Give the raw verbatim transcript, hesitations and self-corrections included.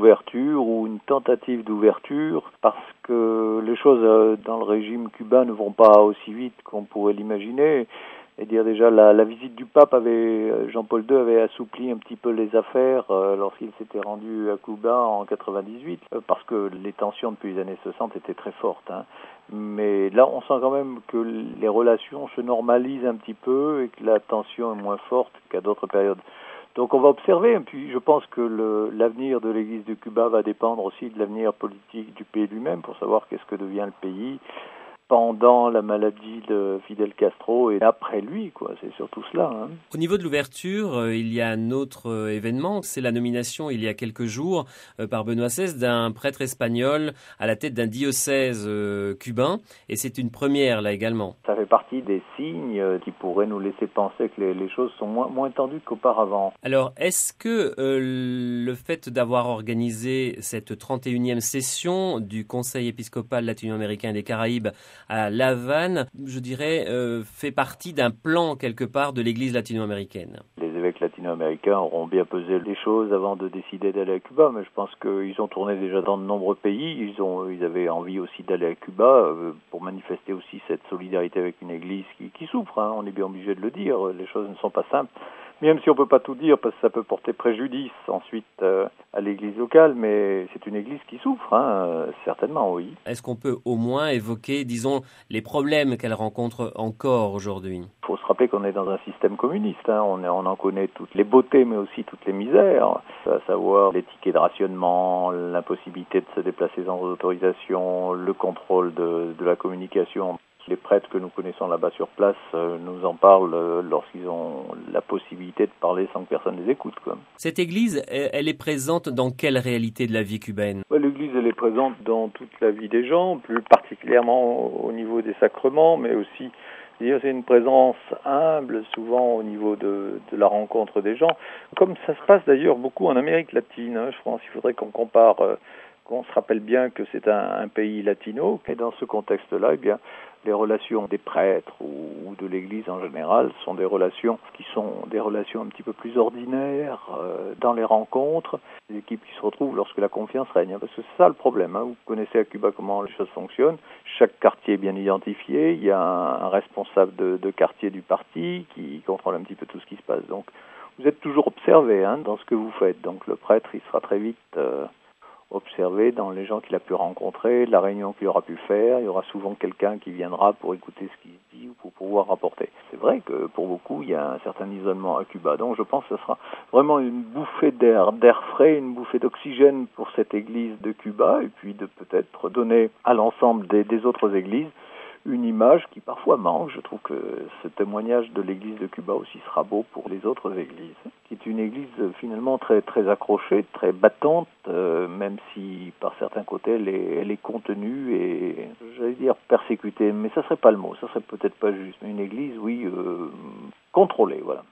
d'ouverture ou une tentative d'ouverture parce que les choses dans le régime cubain ne vont pas aussi vite qu'on pourrait l'imaginer. Et dire déjà la, la visite du pape avait Jean-Paul deux avait assoupli un petit peu les affaires euh, lorsqu'il s'était rendu à Cuba en quatre-vingt-dix-huit euh, parce que les tensions depuis les années soixante étaient très fortes. Hein. Mais là, on sent quand même que les relations se normalisent un petit peu et que la tension est moins forte qu'à d'autres périodes. Donc on va observer, et puis je pense que le, l'avenir de l'Église de Cuba va dépendre aussi de l'avenir politique du pays lui-même pour savoir qu'est-ce que devient le pays pendant la maladie de Fidel Castro et après lui, quoi. C'est surtout cela. Hein. Au niveau de l'ouverture, euh, il y a un autre euh, événement, c'est la nomination il y a quelques jours euh, par Benoît seize d'un prêtre espagnol à la tête d'un diocèse euh, cubain, et c'est une première là également. Ça fait partie des signes euh, qui pourraient nous laisser penser que les, les choses sont moins, moins tendues qu'auparavant. Alors, est-ce que euh, le fait d'avoir organisé cette trente et unième session du Conseil épiscopal latino-américain des Caraïbes à La Havane, je dirais, euh, fait partie d'un plan quelque part de l'Église latino-américaine? Les évêques latino-américains auront bien pesé les choses avant de décider d'aller à Cuba, mais je pense qu'ils ont tourné déjà dans de nombreux pays. Ils ont, ils avaient envie aussi d'aller à Cuba euh, pour manifester aussi cette solidarité avec une Église qui, qui souffre. Hein. On est bien obligé de le dire. Les choses ne sont pas simples. Même si on ne peut pas tout dire, parce que ça peut porter préjudice ensuite euh, à l'église locale, mais c'est une église qui souffre, hein, euh, certainement, oui. Est-ce qu'on peut au moins évoquer, disons, les problèmes qu'elle rencontre encore aujourd'hui? Il faut se rappeler qu'on est dans un système communiste, hein. on, est, on en connaît toutes les beautés, mais aussi toutes les misères, à savoir les tickets de rationnement, l'impossibilité de se déplacer sans autorisation, le contrôle de, de la communication. Les prêtres que nous connaissons là-bas sur place euh, nous en parlent euh, lorsqu'ils ont la possibilité de parler sans que personne les écoute. Quoi. Cette église, elle est présente dans quelle réalité de la vie cubaine? Ouais, l'église, elle est présente dans toute la vie des gens, plus particulièrement au niveau des sacrements, mais aussi, c'est une présence humble, souvent au niveau de, de la rencontre des gens, comme ça se passe d'ailleurs beaucoup en Amérique latine. Hein, je pense qu'il faudrait qu'on compare, euh, qu'on se rappelle bien que c'est un, un pays latino, et dans ce contexte-là, eh bien, les relations des prêtres ou, ou de l'Église en général sont des relations qui sont des relations un petit peu plus ordinaires euh, dans les rencontres, des équipes qui se retrouvent lorsque la confiance règne. Parce que c'est ça le problème. Hein. Vous connaissez à Cuba comment les choses fonctionnent. Chaque quartier est bien identifié. Il y a un, un responsable de, de quartier du parti qui contrôle un petit peu tout ce qui se passe. Donc vous êtes toujours observé hein, dans ce que vous faites. Donc le prêtre, il sera très vite... Euh, observer dans les gens qu'il a pu rencontrer, la réunion qu'il aura pu faire. Il y aura souvent quelqu'un qui viendra pour écouter ce qu'il dit ou pour pouvoir rapporter. C'est vrai que pour beaucoup, il y a un certain isolement à Cuba. Donc je pense que ce sera vraiment une bouffée d'air, d'air frais, une bouffée d'oxygène pour cette église de Cuba et puis de peut-être donner à l'ensemble des, des autres églises une image qui parfois manque. Je trouve que ce témoignage de l'église de Cuba aussi sera beau pour les autres églises, qui est une église finalement très très accrochée, très battante, euh, même si par certains côtés elle est, elle est contenue et j'allais dire persécutée, mais ça serait pas le mot, ça serait peut-être pas juste. Une église, oui, euh, contrôlée, voilà.